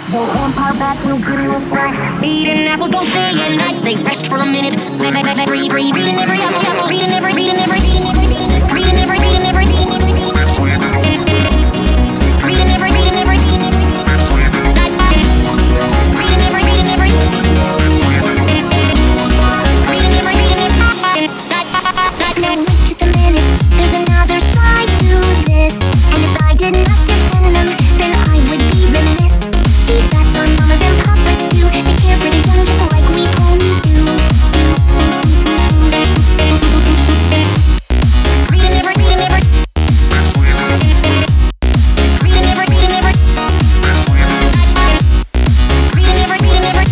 The vampire bats will give you a fright. Eating apples all day and night. They rest for a minute. Reading every apple. Reading every. Reading every. Reading every. Reading every. Reading every. Reading every. Reading every. Just a minute, there's another side to this. And if I did not defend them, then I would be remiss. These bats are mamas and papas too. They care for the young just like we ponies do. Reading every. Reading every. Reading every. Reading every. Reading every. Reading every.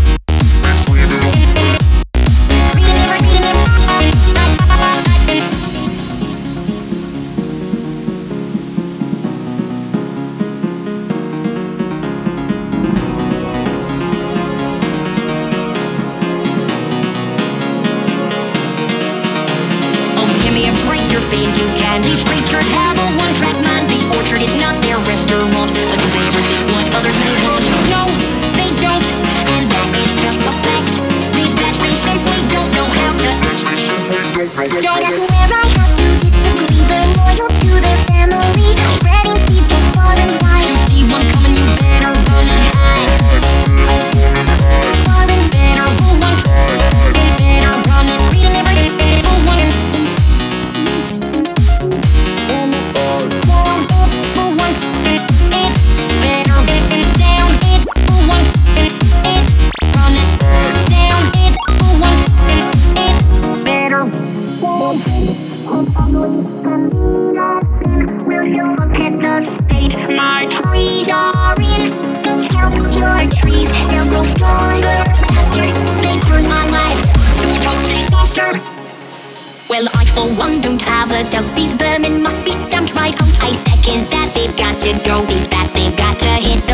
Reading every. Reading every. You're being too kind. These creatures have a one-track mind. The orchard is not their restaurant. So do they ever think what others may want? No, they don't, and that is just a fact. These bats, they simply don't know how to act. That's where I have to disagree. They're loyal to their family, spreading seeds both far and wide. You see one coming, you better run and hide. Far and better, bull one. Better run and read and every bull one. My trees are in. Help your trees, they'll grow stronger, faster. They ruin my life, so I told disaster. Well, I for one don't have a doubt. These vermin must be stamped right out. I second that they've got to go. These bats, they've got to hit the